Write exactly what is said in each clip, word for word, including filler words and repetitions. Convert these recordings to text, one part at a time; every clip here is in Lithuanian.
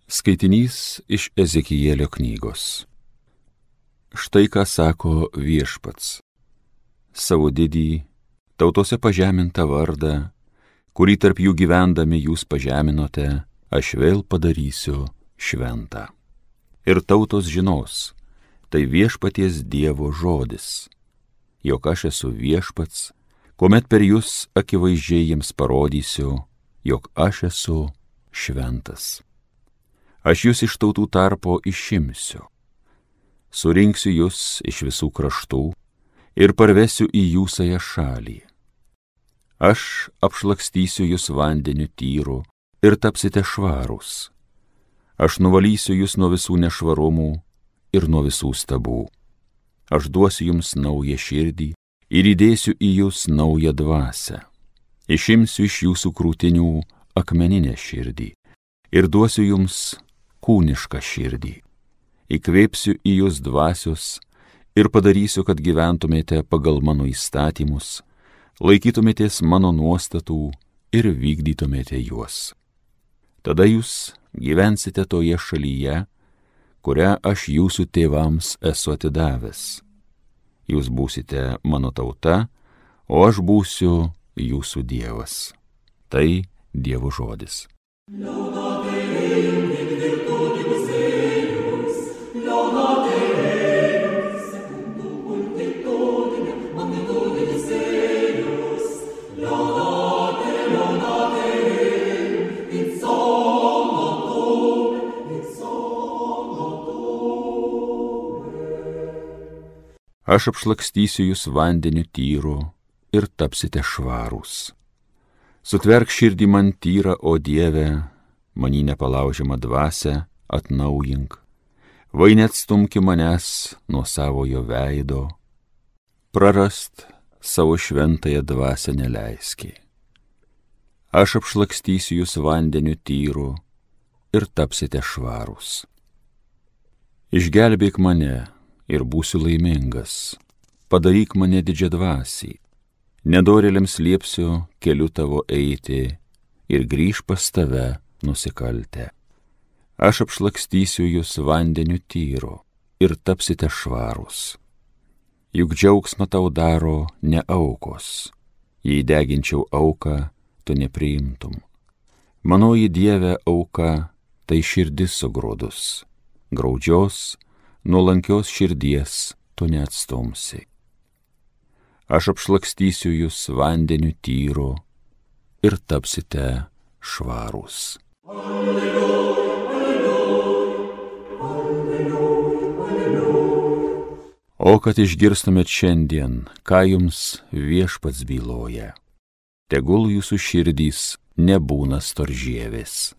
Skaitinys iš Ezekielio knygos. Štai ką sako Viešpats. Savo didį, tautose pažemintą vardą, kurį tarp jų gyvendami jūs pažeminote, aš vėl padarysiu šventą. Ir tautos žinos, tai Viešpaties Dievo žodis, jog aš esu Viešpats, kuomet per jūs akivaizdžiai jiems parodysiu, jog aš esu šventas. Aš jūs iš tautų tarpo išimsiu, surinksiu jūs iš visų kraštų ir parvesiu į jūsąją šalį. Aš apšlakstysiu jūs vandeniu tyru ir tapsite švarūs. Aš nuvalysiu jūs nuo visų nešvarumų ir nuo visų stabų. Aš duosiu jums naują širdį ir įdėsiu į jūs naują dvasią. Išimsiu iš jūsų krūtinių akmeninę širdį ir duosiu jums kūnišką širdį. Įkvėpsiu į jūs dvasios ir padarysiu, kad gyventumėte pagal mano įstatymus, laikytumėtės mano nuostatų ir vykdytumėte juos. Tada jūs gyvensite toje šalyje, kurią aš jūsų tėvams esu atidavęs. Jūs būsite mano tauta, o aš būsiu jūsų Dievas. Tai Dievo žodis. Aš apšlakstysiu jūs vandeniu tyru ir tapsite švarūs. Sutverk širdį man tyrą, o Dieve, manį nepalaužiamą dvasią atnaujink. Vai neatstumki manęs nuo savojo veido, prarast savo šventąją dvasią neleiski. Aš apšlakstysiu jūs vandeniu tyru ir tapsite švarūs. Išgelbėk mane ir būsiu laimingas, padaryk mane didžiadvasį. Nedorėliams liepsiu keliu tavo eiti ir grįž pas tave nusikaltę. Aš apšlakstysiu jūs vandeniu tyru ir tapsite švarūs. Juk džiaugsmą tau daro ne aukos, jei deginčiau auką, tu nepriimtum. Manoji Dieve auka, tai širdis sugrodus, graudžios, nuolankios širdies tu neatstumsi. Aš apšlakstysiu jūs vandeniu tyru ir tapsite švarūs. Alleluja, alleluja, alleluja, alleluja. O kad išgirstumėt šiandien, ką jums Viešpats byloja, tegul jūsų širdys nebūna storžievis.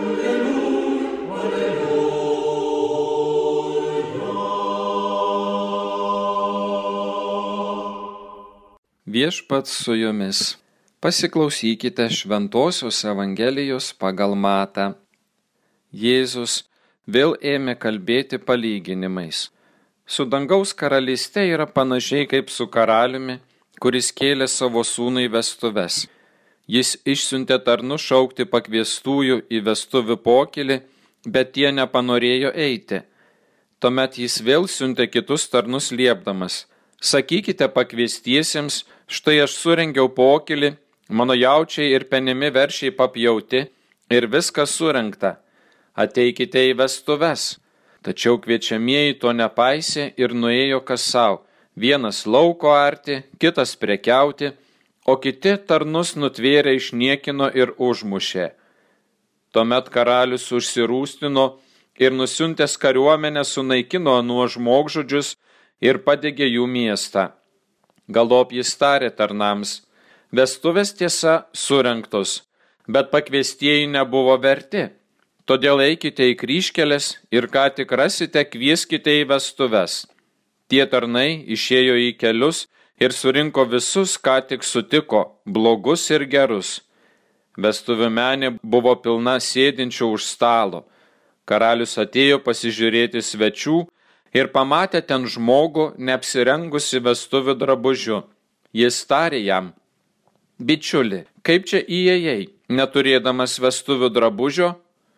Viešpats su jumis. Pasiklausykite Šventosios Evangelijos pagal Matą. Jėzus vėl ėmė kalbėti palyginimais. Su dangaus karalyste yra panašiai kaip su karaliumi, kuris kėlė savo sūnui vestuves. Jis išsiuntė tarnus šaukti pakviestųjų į vestuvių pokylį, bet tie nepanorėjo eiti. Tuomet jis vėl siuntė kitus tarnus liepdamas: sakykite pakviestiesiems, štai aš surengiau pokylį, mano jaučiai ir penimi veršiai papjauti ir viskas surengta. Ateikite į vestuves. Tačiau kviečiamieji to nepaisė ir nuėjo kas savo, vienas lauko arti, kitas prekiauti, o kiti tarnus nutvėrė, išniekino ir užmušė. Tuomet karalius užsirūstino ir nusiuntęs kariuomenę sunaikino nuo žmogžudžius ir padegė jų miestą. Galop jis tarė tarnams: vestuvės tiesa surengtos, bet pakviestieji nebuvo verti. Todėl eikite į kryžkeles ir ką tik rasite, kvieskite į vestuves. Tie tarnai išėjo į kelius ir surinko visus, ką tik sutiko, blogus ir gerus. Vestuvių menė buvo pilna sėdinčių už stalo. Karalius atėjo pasižiūrėti svečių ir pamatė ten žmogų neapsirengusi vestuvių drabužiu. Jis tarė jam: bičiuli, kaip čia įėjai, neturėdamas vestuvių drabužio?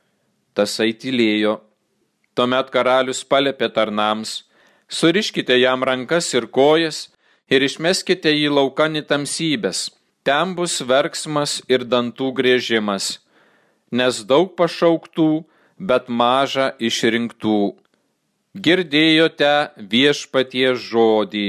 Tasai tylėjo. Tuomet karalius paliepė tarnams: suriškite jam rankas ir kojas ir išmeskite jį laukan į tamsybes. Ten bus verksmas ir dantų griežimas, nes daug pašauktų, bet maža išrinktų. Girdėjote viešpaties žodį.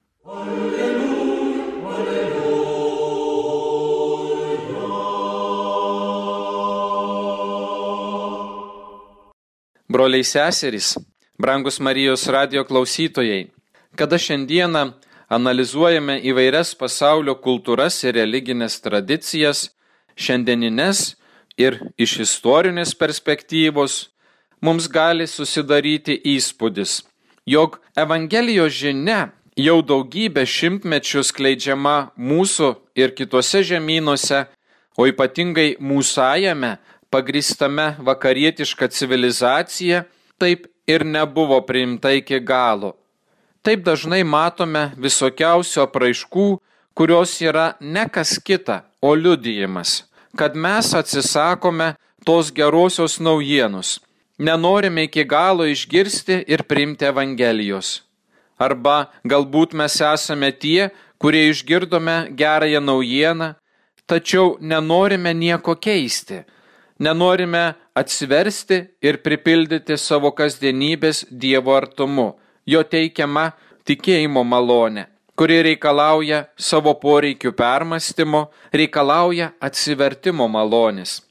Broliai seserys, brangus Marijos radijo klausytojai, kada šiandieną analizuojame įvairias pasaulio kultūras ir religinės tradicijas, šiandienines ir iš istorinės perspektyvos, mums gali susidaryti įspūdis, jog Evangelijos žinia jau daugybę šimtmečių skleidžiama mūsų ir kituose žemynuose, o ypatingai mūsajame, pagrįstame vakarietiška civilizacija, taip ir nebuvo priimta iki galo. Taip dažnai matome visokiausių apraiškų, kurios yra ne kas kita, o liudijimas, kad mes atsisakome tos gerosios naujienos, nenorime iki galo išgirsti ir priimti Evangelijos. Arba galbūt mes esame tie, kurie išgirdome gerąją naujieną, tačiau nenorime nieko keisti, nenorime atsiversti ir pripildyti savo kasdienybės Dievo artumu, jo teikiama tikėjimo malonė, kuri reikalauja savo poreikių permąstymo, reikalauja atsivertimo malonės.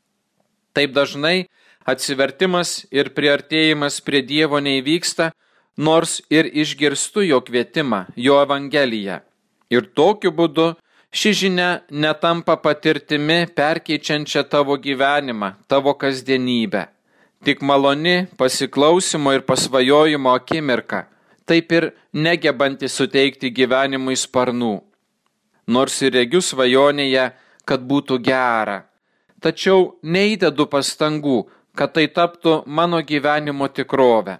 Taip dažnai atsivertimas ir priartėjimas prie Dievo neįvyksta, nors ir išgirstu jo kvietimą, jo Evangeliją. Ir tokiu būdu ši žinia netampa patirtimi perkeičiančia tavo gyvenimą, tavo kasdienybę. Tik maloni pasiklausimo ir pasvajojimo akimirka, taip ir negebanti suteikti gyvenimui sparnų. Nors ir regiu svajonėje, kad būtų gera, tačiau neįdedu pastangų, kad tai taptų mano gyvenimo tikrove.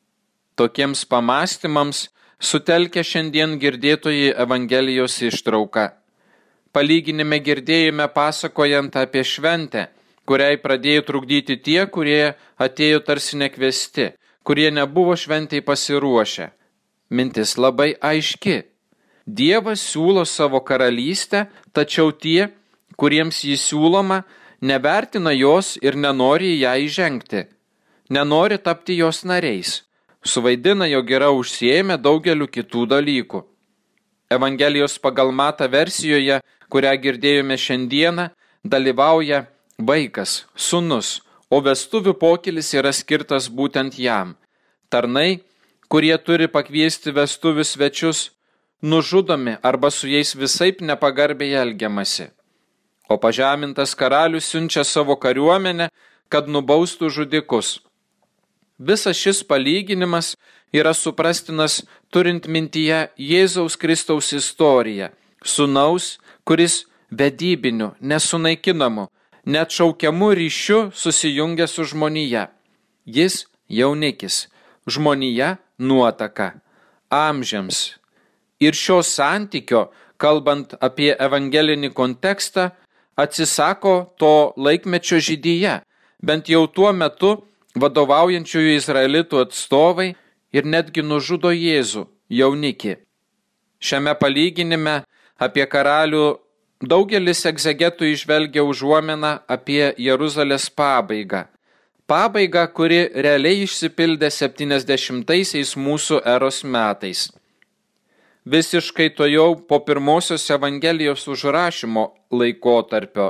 Tokiems pamąstymams sutelkia šiandien girdėtoji Evangelijos ištrauka. Palyginime girdėjome pasakojant apie šventę, kuriai pradėjo trukdyti tie, kurie atėjo tarsi nekviesti, kurie nebuvo šventei pasiruošę. Mintis labai aiški. Dievas siūlo savo karalystę, tačiau tie, kuriems jį siūloma, nevertina jos ir nenori ją įžengti, nenori tapti jos nariais, suvaidina, jog yra užsiėmę daugeliu kitų dalykų. Evangelijos pagal Matą versijoje, kurią girdėjome šiandieną, dalyvauja vaikas, sūnus, o vestuvių pokylis yra skirtas būtent jam. Tarnai, kurie turi pakviesti vestuvių svečius, nužudomi arba su jais visaip nepagarbiai elgiamasi. O pažemintas karalius siunčia savo kariuomenę, kad nubaustų žudikus. Visas šis palyginimas yra suprastinas turint mintyje Jėzaus Kristaus istoriją, sūnaus, kuris vedybiniu, nesunaikinamu, neatšaukiamu ryšiu susijungia su žmonija. Jis jaunikis, žmonija nuotaka, amžiams. Ir šio santykio, kalbant apie evangelinį kontekstą, atsisako to laikmečio žydyje, bent jau tuo metu vadovaujančiųjų izraelitų atstovai ir netgi nužudo Jėzų, jaunikį. Šiame palyginime apie karalių daugelis egzegetų įžvelgia užuomeną apie Jeruzalės pabaigą. Pabaigą, kuri realiai išsipildė septyniasdešimtaisiais mūsų eros metais. Visiškai tojau po pirmosios Evangelijos užrašymo laikotarpio.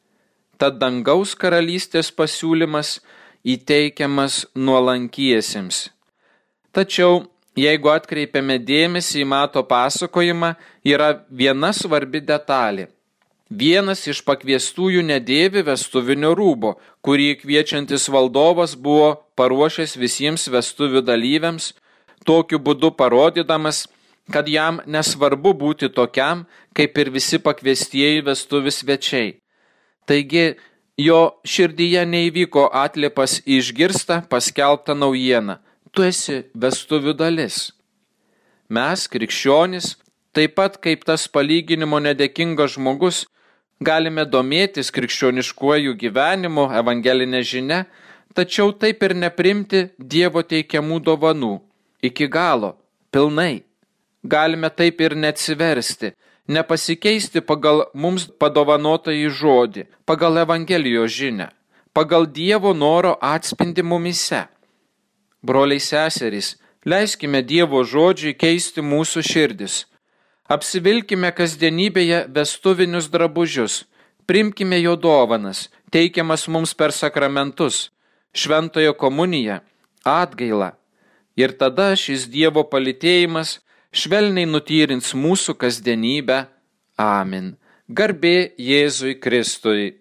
Tad dangaus karalystės pasiūlymas įteikiamas nuolankiesiems. Tačiau, jeigu atkreipiame dėmesį į Mato pasakojimą, yra viena svarbi detalė. Vienas iš pakviestųjų nedėvi vestuvinio rūbo, kurį kviečiantis valdovas buvo paruošęs visiems vestuvių dalyviams, tokiu būdu parodydamas, kad jam nesvarbu būti tokiam, kaip ir visi pakviestieji vestuvių svečiai. Taigi, jo širdyje neįvyko atliepas išgirsta paskelbtą naujieną. Tu esi vestuvių dalis. Mes, krikščionys, taip pat kaip tas palyginimo nedėkingas žmogus, galime domėtis krikščioniškuoju gyvenimu, evangelinė žinia, tačiau taip ir neprimti Dievo teikiamų dovanų iki galo, pilnai. Galime taip ir neatsiversti, nepasikeisti pagal mums padovanotąjį žodį, pagal Evangelijos žinią, pagal Dievo noro atspindį mumyse. Broliai seserys, leiskime Dievo žodžiui keisti mūsų širdis. Apsivilkime kasdienybėje vestuvinius drabužius, priimkime jo dovanas, teikiamas mums per sakramentus, šventojo komuniją, atgailą. Ir tada šis Dievo palytėjimas švelniai nutyrins mūsų kasdienybę. Amen. Garbė Jėzui Kristui.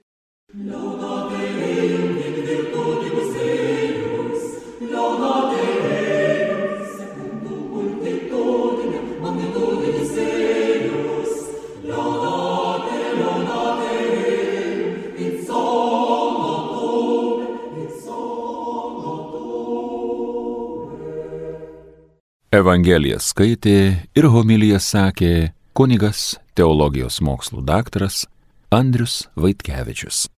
Evangeliją skaitė ir homiliją sakė kunigas teologijos mokslų daktaras Andrius Vaitkevičius.